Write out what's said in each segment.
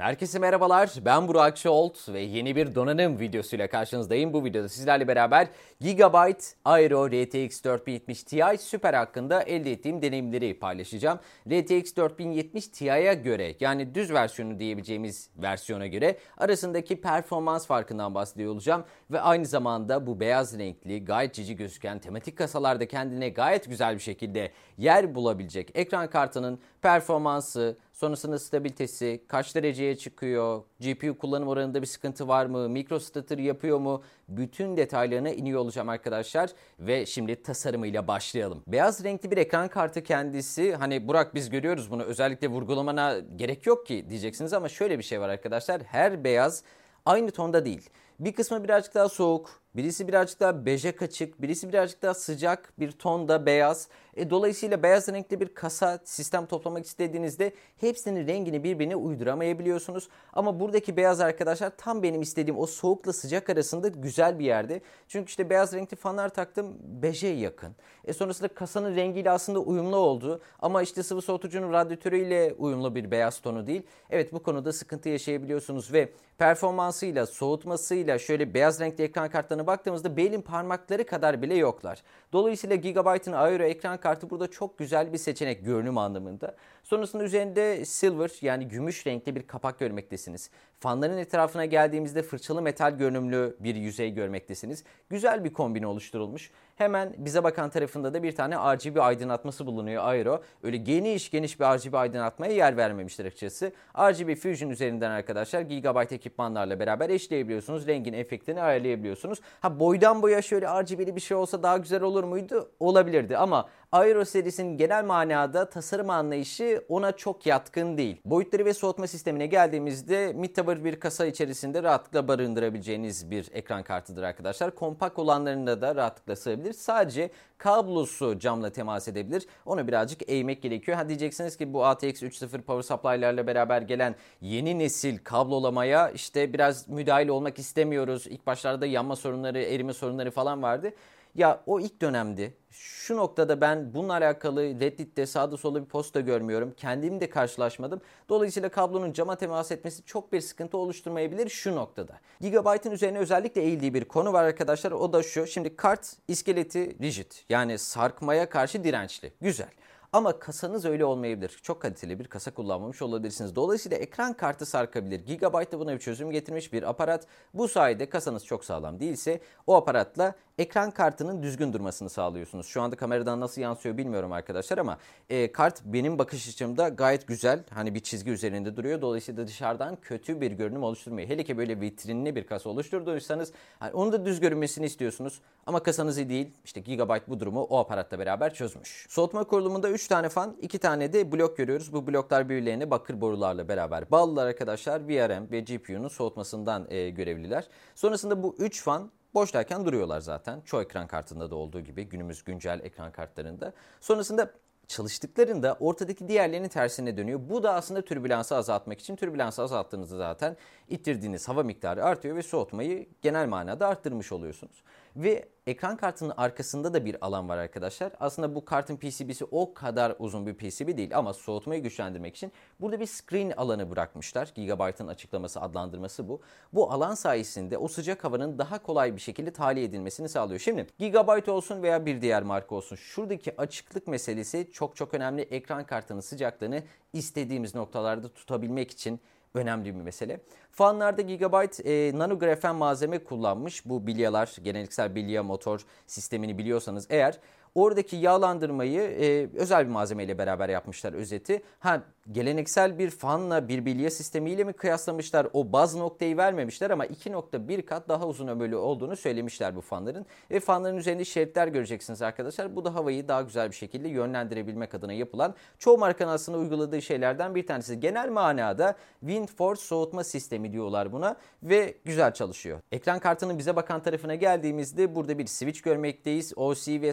Herkese merhabalar, ben Burak Şolt ve yeni bir donanım videosuyla karşınızdayım. Bu videoda sizlerle beraber Gigabyte Aero RTX 4070 Ti Super hakkında elde ettiğim deneyimleri paylaşacağım. RTX 4070 Ti'ye göre, yani düz versiyonu diyebileceğimiz versiyona göre arasındaki performans farkından bahsediyor olacağım. Ve aynı zamanda bu beyaz renkli, gayet cici gözüken tematik kasalarda kendine gayet güzel bir şekilde yer bulabilecek ekran kartının performansı, sonrasında stabilitesi, kaç dereceye çıkıyor, GPU kullanım oranında bir sıkıntı var mı, mikrostutter yapıyor mu, bütün detaylarına iniyor olacağım arkadaşlar. Ve şimdi tasarımıyla başlayalım. Beyaz renkli bir ekran kartı kendisi, hani Burak biz görüyoruz bunu, özellikle vurgulamana gerek yok ki diyeceksiniz ama şöyle bir şey var arkadaşlar, her beyaz aynı tonda değil. Bir kısmı birazcık daha soğuk, birisi birazcık daha beje kaçık, birisi birazcık daha sıcak bir tonda beyaz. Dolayısıyla beyaz renkli bir kasa sistem toplamak istediğinizde hepsinin rengini birbirine uyduramayabiliyorsunuz. Ama buradaki beyaz arkadaşlar tam benim istediğim o soğukla sıcak arasında güzel bir yerde. Çünkü işte beyaz renkli fanlar taktım, beje yakın. Sonrasında kasanın rengiyle aslında uyumlu oldu. Ama işte sıvı soğutucunun radyatörüyle uyumlu bir beyaz tonu değil. Evet, bu konuda sıkıntı yaşayabiliyorsunuz ve performansıyla, soğutmasıyla şöyle beyaz renkli ekran kartlarına baktığımızda belin parmakları kadar bile yoklar. Dolayısıyla Gigabyte'ın Aero ekran kartı burada çok güzel bir seçenek görünüm anlamında. Sonrasında üzerinde silver, yani gümüş renkli bir kapak görmektesiniz. Fanların etrafına geldiğimizde fırçalı metal görünümlü bir yüzey görmektesiniz. Güzel bir kombine oluşturulmuş. Hemen bize bakan tarafında da bir tane RGB aydınlatması bulunuyor Aero. Öyle geniş bir RGB aydınlatmaya yer vermemiştir açıkçası. RGB Fusion üzerinden arkadaşlar Gigabyte ekipmanlarla beraber eşleyebiliyorsunuz. Rengin efektini ayarlayabiliyorsunuz. Boydan boya şöyle RGB'li bir şey olsa daha güzel olur muydu? Olabilirdi ama Aero serisinin genel manada tasarım anlayışı ona çok yatkın değil. Boyutları ve soğutma sistemine geldiğimizde mid-tower bir kasa içerisinde rahatlıkla barındırabileceğiniz bir ekran kartıdır arkadaşlar. Kompakt olanlarında da rahatlıkla sığabilir. Sadece kablosu camla temas edebilir. Onu birazcık eğmek gerekiyor. Diyeceksiniz ki bu ATX 3.0 power supply'larla beraber gelen yeni nesil kablolamaya işte biraz müdahil olmak istemiyoruz. İlk başlarda yanma sorunları, erime sorunları falan vardı. Ya o ilk dönemdi. Şu noktada ben bununla alakalı Reddit'te sağda solda bir post da görmüyorum. Kendim de karşılaşmadım. Dolayısıyla kablonun cama temas etmesi çok bir sıkıntı oluşturmayabilir şu noktada. Gigabyte'ın üzerine özellikle eğildiği bir konu var arkadaşlar. O da şu. Şimdi kart iskeleti rigid, yani sarkmaya karşı dirençli. Güzel. Ama kasanız öyle olmayabilir. Çok kaliteli bir kasa kullanmamış olabilirsiniz. Dolayısıyla ekran kartı sarkabilir. Gigabyte da buna bir çözüm getirmiş bir aparat. Bu sayede kasanız çok sağlam değilse o aparatla ekran kartının düzgün durmasını sağlıyorsunuz. Şu anda kameradan nasıl yansıyor bilmiyorum arkadaşlar ama kart benim bakış açımda gayet güzel. Hani bir çizgi üzerinde duruyor. Dolayısıyla dışarıdan kötü bir görünüm oluşturmuyor. Hele ki böyle vitrinli bir kasa oluşturduysanız onu da düz görünmesini istiyorsunuz. Ama kasanız iyi değil. İşte Gigabyte bu durumu o aparatla beraber çözmüş. Soğutma kurulumunda 3 tane fan, 2 tane de blok görüyoruz. Bu bloklar birbirlerine bakır borularla beraber bağlılar arkadaşlar. VRM ve GPU'nun soğutmasından görevliler. Sonrasında bu 3 fan boştayken duruyorlar zaten. Çoğu ekran kartında da olduğu gibi, günümüz güncel ekran kartlarında. Sonrasında çalıştıklarında ortadaki diğerlerinin tersine dönüyor. Bu da aslında türbülansı azaltmak için. Türbülansı azalttığınızda zaten ittirdiğiniz hava miktarı artıyor ve soğutmayı genel manada arttırmış oluyorsunuz. Ve ekran kartının arkasında da bir alan var arkadaşlar. Aslında bu kartın PCB'si o kadar uzun bir PCB değil ama soğutmayı güçlendirmek için burada bir screen alanı bırakmışlar. Gigabyte'ın açıklaması, adlandırması bu. Bu alan sayesinde o sıcak havanın daha kolay bir şekilde tahliye edilmesini sağlıyor. Şimdi Gigabyte olsun veya bir diğer marka olsun, şuradaki açıklık meselesi çok önemli. Ekran kartının sıcaklığını istediğimiz noktalarda tutabilmek için önemli bir mesele. Fanlarda Gigabyte nanografen malzeme kullanmış. Bu bilyalar, geleneksel bilya motor sistemini biliyorsanız eğer, oradaki yağlandırmayı özel bir malzemeyle beraber yapmışlar özeti. Geleneksel bir fanla bir bilye sistemiyle mi kıyaslamışlar? O baz noktayı vermemişler ama 2.1 kat daha uzun ömürlü olduğunu söylemişler bu fanların. Ve fanların üzerinde şeritler göreceksiniz arkadaşlar. Bu da havayı daha güzel bir şekilde yönlendirebilmek adına yapılan, çoğu markanın aslında uyguladığı şeylerden bir tanesi. Genel manada WindForce soğutma sistemi diyorlar buna ve güzel çalışıyor. Ekran kartının bize bakan tarafına geldiğimizde burada bir switch görmekteyiz. OC ve Silent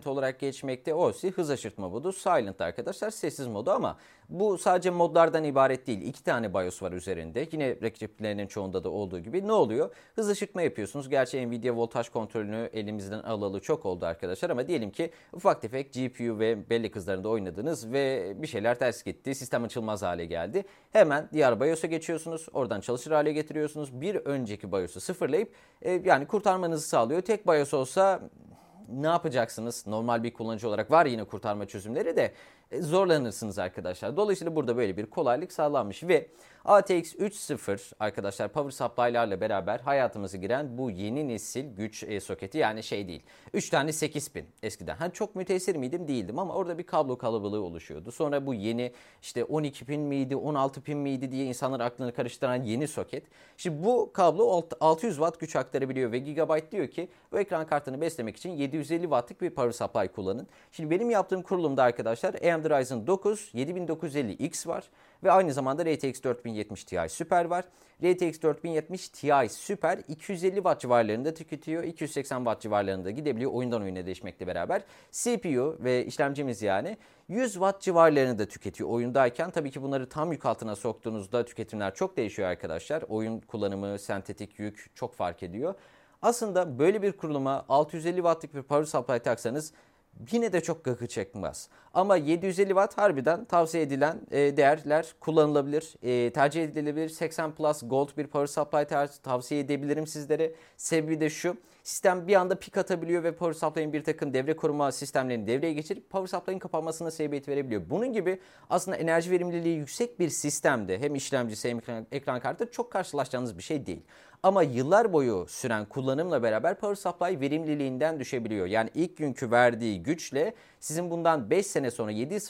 Silent olarak geçmekte. OC hız aşırtma modu. Silent arkadaşlar sessiz modu ama bu sadece modlardan ibaret değil. 2 tane BIOS var üzerinde. Yine rakiplerinin çoğunda da olduğu gibi ne oluyor? Hız aşırtma yapıyorsunuz. Gerçi Nvidia voltaj kontrolünü elimizden alalı çok oldu arkadaşlar ama diyelim ki ufak tefek GPU ve bellek hızlarında oynadınız ve bir şeyler ters gitti. Sistem açılmaz hale geldi. Hemen diğer BIOS'a geçiyorsunuz. Oradan çalışır hale getiriyorsunuz. Bir önceki BIOS'u sıfırlayıp yani kurtarmanızı sağlıyor. Tek BIOS olsa ne yapacaksınız? Normal bir kullanıcı olarak var yine kurtarma çözümleri de zorlanırsınız arkadaşlar. Dolayısıyla burada böyle bir kolaylık sağlanmış ve ATX 3.0 arkadaşlar power supply'larla beraber hayatımıza giren bu yeni nesil güç soketi yani şey değil. 3 tane 8 pin eskiden. Çok müteessir miydim? Değildim ama orada bir kablo kalabalığı oluşuyordu. Sonra bu yeni işte 12 pin miydi, 16 pin miydi diye insanlar aklını karıştıran yeni soket. Şimdi bu kablo 600 watt güç aktarabiliyor ve Gigabyte diyor ki bu ekran kartını beslemek için 750 wattlık bir power supply kullanın. Şimdi benim yaptığım kurulumda arkadaşlar AMD Ryzen 9 7950X var ve aynı zamanda RTX 4070 Ti Super var. RTX 4070 Ti Super 250 watt civarlarında tüketiyor. 280 watt civarlarında gidebiliyor oyundan oyuna değişmekle beraber. CPU ve işlemcimiz yani 100 watt civarlarını da tüketiyor oyundayken. Tabii ki bunları tam yük altına soktuğunuzda tüketimler çok değişiyor arkadaşlar. Oyun kullanımı, sentetik yük çok fark ediyor. Aslında böyle bir kuruluma 650 wattlık bir power supply taksanız yine de çok gıkı çekmez. Ama 750 watt harbiden tavsiye edilen değerler kullanılabilir. Tercih edilebilir. 80 Plus Gold bir power supply tavsiye edebilirim sizlere. Sebebi de şu. Sistem bir anda pik atabiliyor ve power supply'in bir takım devre koruma sistemlerini devreye geçirip power supply'in kapanmasına sebebiyet verebiliyor. Bunun gibi aslında enerji verimliliği yüksek bir sistemde hem işlemcisi hem ekran kartı çok karşılaşacağınız bir şey değil. Ama yıllar boyu süren kullanımla beraber power supply verimliliğinden düşebiliyor. Yani ilk günkü verdiği güçle sizin bundan 5 sene sonra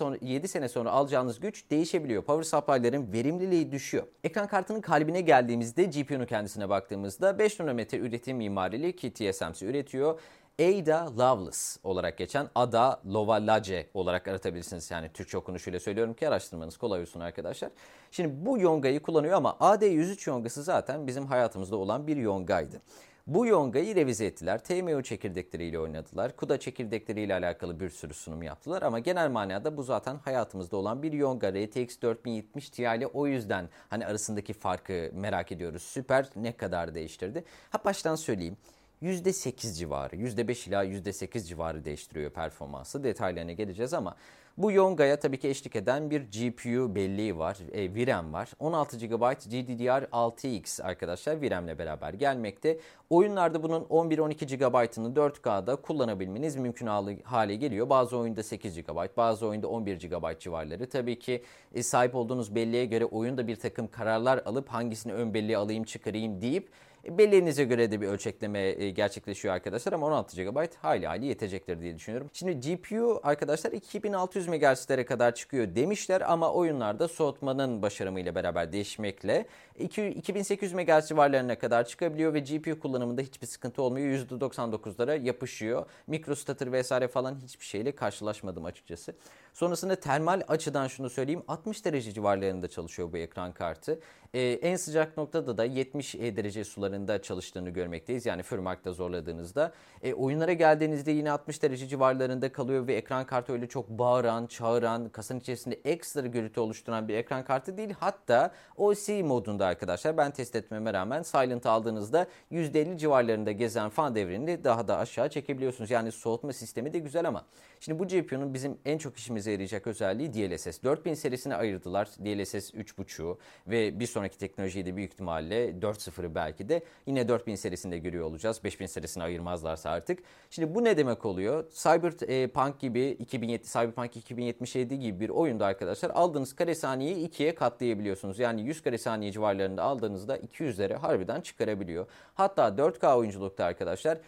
7 sene sonra alacağınız güç değişebiliyor. Power supply'ların verimliliği düşüyor. Ekran kartının kalbine geldiğimizde GPU'nun kendisine baktığımızda 5 nanometre üretim mimarili ki TSMC üretiyor. Ada Lovelace olarak geçen Ada Lovelace olarak aratabilirsiniz. Yani Türkçe okunuşuyla söylüyorum ki araştırmanız kolay olsun arkadaşlar. Şimdi bu yongayı kullanıyor ama AD103 yongası zaten bizim hayatımızda olan bir yongaydı. Bu yongayı revize ettiler. TMO çekirdekleriyle oynadılar. CUDA çekirdekleriyle alakalı bir sürü sunum yaptılar. Ama genel manada bu zaten hayatımızda olan bir yonga. RTX 4070 Ti ile o yüzden hani arasındaki farkı merak ediyoruz. Süper ne kadar değiştirdi? Baştan söyleyeyim. %8 civarı, %5 ila %8 civarı değiştiriyor performansı. Detaylarına geleceğiz ama bu yongaya tabii ki eşlik eden bir GPU belleği var, VRAM var. 16 GB GDDR6X arkadaşlar VRAM'le beraber gelmekte. Oyunlarda bunun 11-12 GB'ını 4K'da kullanabilmeniz mümkün hale geliyor. Bazı oyunda 8 GB, bazı oyunda 11 GB civarları. Tabii ki sahip olduğunuz belleğe göre oyunda bir takım kararlar alıp hangisini ön belleğe alayım çıkarayım deyip belleğinize göre de bir ölçekleme gerçekleşiyor arkadaşlar ama 16 GB hayli yetecektir diye düşünüyorum. Şimdi GPU arkadaşlar 2600 MHz'lere kadar çıkıyor demişler ama oyunlarda soğutmanın başarımıyla beraber değişmekle 2800 MHz civarlarına kadar çıkabiliyor ve GPU kullanımında hiçbir sıkıntı olmuyor. %99'lara yapışıyor. Mikrostatır vesaire falan hiçbir şeyle karşılaşmadım açıkçası. Sonrasında termal açıdan şunu söyleyeyim. 60 derece civarlarında çalışıyor bu ekran kartı. En sıcak noktada da 70 derece sularında çalıştığını görmekteyiz. Yani Fırmak'ta zorladığınızda. Oyunlara geldiğinizde yine 60 derece civarlarında kalıyor ve ekran kartı öyle çok bağıran, çağıran, kasanın içerisinde ekstra gürültü oluşturan bir ekran kartı değil. Hatta OC modunda arkadaşlar ben test etmeme rağmen Silent aldığınızda %50 civarlarında gezen fan devrini daha da aşağı çekebiliyorsunuz. Yani soğutma sistemi de güzel ama şimdi bu GPU'nun bizim en çok işimize yarayacak özelliği DLSS. 4000 serisine ayırdılar. DLSS 3.5'u ve bir sonraki teknolojiyi de büyük ihtimalle 4.0'ı belki de yine 4000 serisinde görüyor olacağız. 5000 serisine ayırmazlarsa artık. Şimdi bu ne demek oluyor? Cyberpunk gibi Cyberpunk 2077 gibi bir oyunda arkadaşlar aldığınız kare saniyeyi 2'ye katlayabiliyorsunuz. Yani 100 kare saniye civarlarında aldığınızda 200'lere harbiden çıkarabiliyor. Hatta 4K oyunculukta arkadaşlar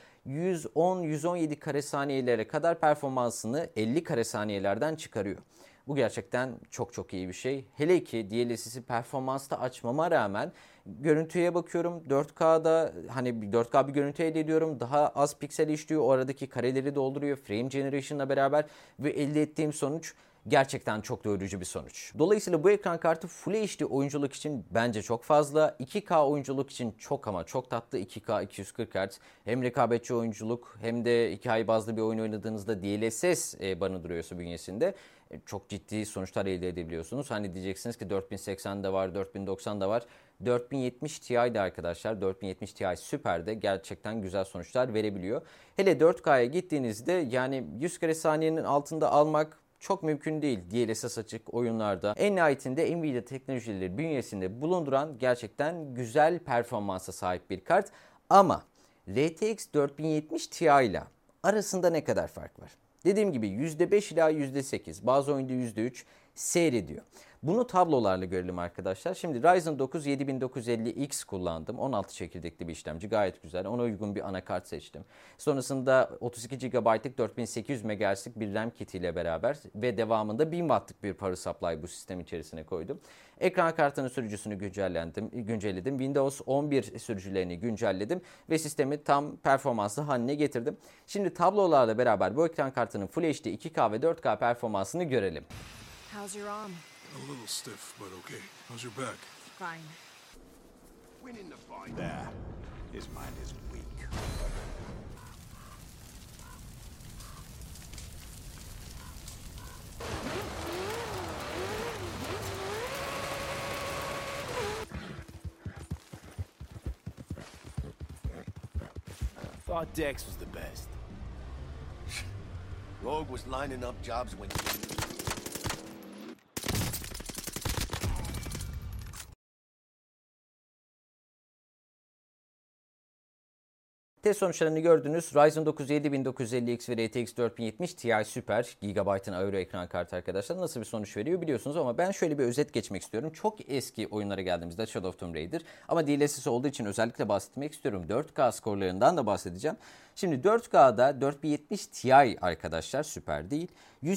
110-117 kare saniyelere kadar performansını 50 kare saniyelerden çıkarıyor. Bu gerçekten çok iyi bir şey. Hele ki DLSS'i performansta açmama rağmen görüntüye bakıyorum 4K'da hani 4K bir görüntü elde ediyorum. Daha az piksel işliyor. O aradaki kareleri dolduruyor. Frame Generation'la beraber ve elde ettiğim sonuç gerçekten çok doyurucu bir sonuç. Dolayısıyla bu ekran kartı Full HD oyunculuk için bence çok fazla. 2K oyunculuk için çok ama çok tatlı. 2K 240 Hz hem rekabetçi oyunculuk hem de hikaye bazlı bir oyun oynadığınızda DLSS barındırıyorsa bünyesinde çok ciddi sonuçlar elde edebiliyorsunuz. Hani diyeceksiniz ki 4080 de var, 4090 da var. 4070 Ti'de arkadaşlar, 4070 Ti Super'de gerçekten güzel sonuçlar verebiliyor. Hele 4K'ya gittiğinizde yani 100 kare saniyenin altında almak çok mümkün değil DLSS açık oyunlarda. En nihayetinde Nvidia teknolojileri bünyesinde bulunduran gerçekten güzel performansa sahip bir kart. Ama RTX 4070 Ti ile arasında ne kadar fark var? Dediğim gibi %5 ila %8, bazı oyunda %3 seyrediyor. Bunu tablolarla görelim arkadaşlar. Şimdi Ryzen 9 7950X kullandım. 16 çekirdekli bir işlemci, gayet güzel. Ona uygun bir anakart seçtim. Sonrasında 32 GB'lık 4800 MHz'lik bir RAM kiti ile beraber ve devamında 1000 Watt'lık bir power supply bu sistem içerisine koydum. Ekran kartının sürücüsünü güncelledim. Windows 11 sürücülerini güncelledim ve sistemi tam performanslı haline getirdim. Şimdi tablolarla beraber bu ekran kartının Full HD 2K ve 4K performansını görelim. How's your arm? A little stiff, but okay. How's your back? Fine. Winning the fight. There. His mind is weak. Thought Dex was the best. Rogue was lining up jobs when Test sonuçlarını gördünüz. Ryzen 9 7950X ve RTX 4070 Ti Super Gigabyte'ın Aero ekran kartı arkadaşlar nasıl bir sonuç veriyor biliyorsunuz ama ben şöyle bir özet geçmek istiyorum. Çok eski oyunlara geldiğimizde Shadow of Tomb Raider ama DLSS olduğu için özellikle bahsetmek istiyorum. 4K skorlarından da bahsedeceğim. Şimdi 4K'da 4070 Ti arkadaşlar, süper değil,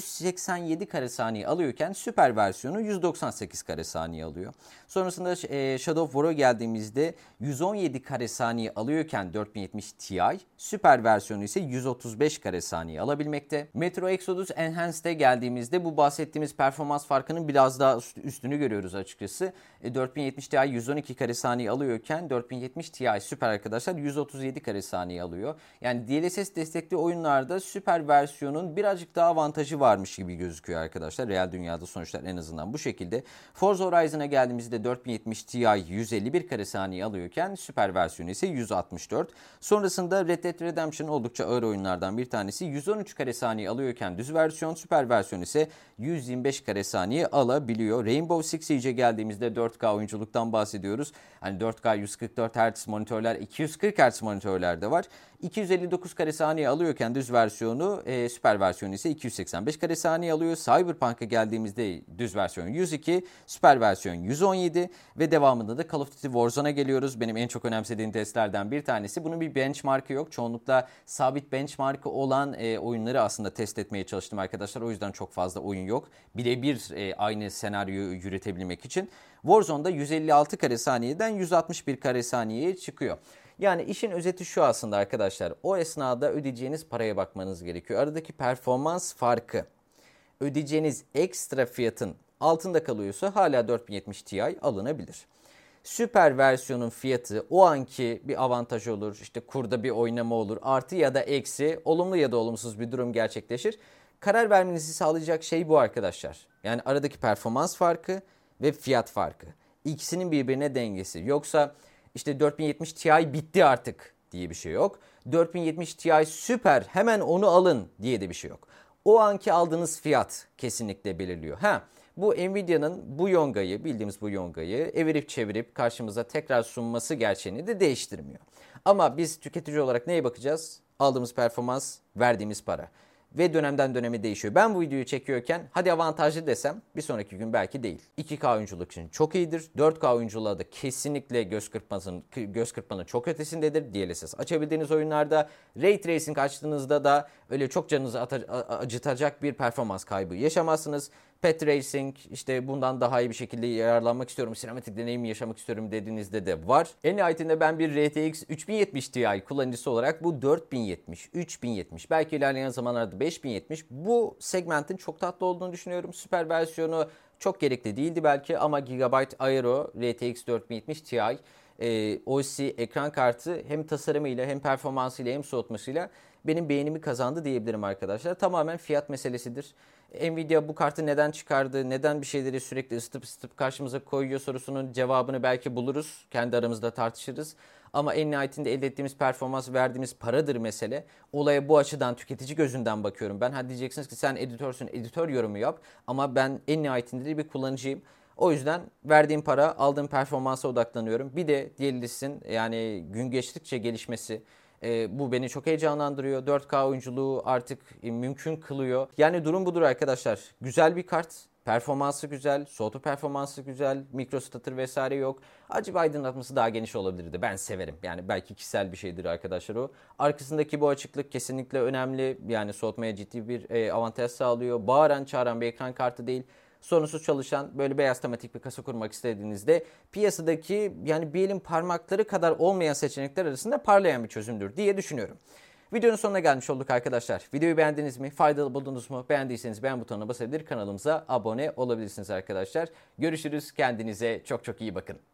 187 kare saniye alıyorken süper versiyonu 198 kare saniye alıyor. Sonrasında Shadow of War'a geldiğimizde 117 kare saniye alıyorken 4070 Ti, süper versiyonu ise 135 kare saniye alabilmekte. Metro Exodus Enhanced'e geldiğimizde bu bahsettiğimiz performans farkının biraz daha üstünü görüyoruz açıkçası. 4070 Ti 112 kare saniye alıyorken 4070 Ti süper arkadaşlar 137 kare saniye alıyor. Yani DLSS destekli oyunlarda süper versiyonun birazcık daha avantajı varmış gibi gözüküyor arkadaşlar. Real dünyada sonuçlar en azından bu şekilde. Forza Horizon'a geldiğimizde 4070 Ti 151 kare saniye alıyorken süper versiyonu ise 164. Sonrasında Red Dead Redemption oldukça ağır oyunlardan bir tanesi. 113 kare saniye alıyorken düz versiyon, süper versiyon ise 125 kare saniye alabiliyor. Rainbow Six Siege'e geldiğimizde 4K oyunculuktan bahsediyoruz. Hani 4K 144 Hz monitörler, 240 Hz monitörler de var. 259 kare saniye alıyorken düz versiyonu, süper versiyonu ise 285 kare saniye alıyor. Cyberpunk'a geldiğimizde düz versiyon 102, süper versiyon 117 ve devamında da Call of Duty Warzone'a geliyoruz. Benim en çok önemsediğim testlerden bir tanesi. Bunun bir benchmark'ı yok. Çoğunlukla sabit benchmark'ı olan oyunları aslında test etmeye çalıştım arkadaşlar. O yüzden çok fazla oyun yok. Birebir aynı senaryoyu yürütebilmek için. Warzone'da 156 kare saniyeden 161 kare saniyeye çıkıyor. Yani işin özeti şu aslında arkadaşlar. O esnada ödeyeceğiniz paraya bakmanız gerekiyor. Aradaki performans farkı ödeyeceğiniz ekstra fiyatın altında kalıyorsa hala 4070 Ti alınabilir. Süper versiyonun fiyatı o anki bir avantaj olur. İşte kurda bir oynama olur. Artı ya da eksi, olumlu ya da olumsuz bir durum gerçekleşir. Karar vermenizi sağlayacak şey bu arkadaşlar. Yani aradaki performans farkı ve fiyat farkı. İkisinin birbirine dengesi. Yoksa İşte 4070 Ti bitti artık diye bir şey yok. 4070 Ti süper, hemen onu alın diye de bir şey yok. O anki aldığınız fiyat kesinlikle belirliyor. Bu Nvidia'nın bu yongayı, bildiğimiz bu yongayı evirip çevirip karşımıza tekrar sunması gerçeğini de değiştirmiyor. Ama biz tüketici olarak neye bakacağız? Aldığımız performans, verdiğimiz para. Ve dönemden döneme değişiyor. Ben bu videoyu çekiyorken hadi avantajlı desem bir sonraki gün belki değil. 2K oyunculuk için çok iyidir. 4K oyunculuğa da kesinlikle göz kırpmanın çok ötesindedir. DLSS açabildiğiniz oyunlarda Ray Tracing açtığınızda da öyle çok canınızı acıtacak bir performans kaybı yaşamazsınız. Pet Racing, işte bundan daha iyi bir şekilde yararlanmak istiyorum, sinematik deneyimi yaşamak istiyorum dediğinizde de var. En nihayetinde ben bir RTX 3070 Ti kullanıcısı olarak bu 4070, 3070, belki ilerleyen zamanlarda 5070 bu segmentin çok tatlı olduğunu düşünüyorum. Süper versiyonu çok gerekli değildi belki ama Gigabyte Aero RTX 4070 Ti OC ekran kartı hem tasarımıyla hem performansıyla hem soğutmasıyla benim beğenimi kazandı diyebilirim arkadaşlar. Tamamen fiyat meselesidir. Nvidia bu kartı neden çıkardı, neden bir şeyleri sürekli ısıtıp karşımıza koyuyor sorusunun cevabını belki buluruz. Kendi aramızda tartışırız. Ama en nihayetinde elde ettiğimiz performans, verdiğimiz paradır mesele. Olaya bu açıdan, tüketici gözünden bakıyorum. Ben hadi diyeceksiniz ki sen editörsün, editör yorumu yap. Ama ben en nihayetinde de bir kullanıcıyım. O yüzden verdiğim para, aldığım performansa odaklanıyorum. Bir de DLSS'in yani gün geçtikçe gelişmesi, bu beni çok heyecanlandırıyor. 4K oyunculuğu artık mümkün kılıyor. Yani durum budur arkadaşlar. Güzel bir kart. Performansı güzel, soğutma performansı güzel, mikro stutter vesaire yok. Acaba aydınlatması daha geniş olabilirdi. Ben severim. Yani belki kişisel bir şeydir arkadaşlar o. Arkasındaki bu açıklık kesinlikle önemli. Yani soğutmaya ciddi bir avantaj sağlıyor. Bağıran çağıran bir ekran kartı değil. Sorunsuz çalışan böyle beyaz tematik bir kasa kurmak istediğinizde piyasadaki yani bir elin parmakları kadar olmayan seçenekler arasında parlayan bir çözümdür diye düşünüyorum. Videonun sonuna gelmiş olduk arkadaşlar. Videoyu beğendiniz mi? Faydalı buldunuz mu? Beğendiyseniz beğen butonuna basabilir, kanalımıza abone olabilirsiniz arkadaşlar. Görüşürüz. Kendinize çok çok iyi bakın.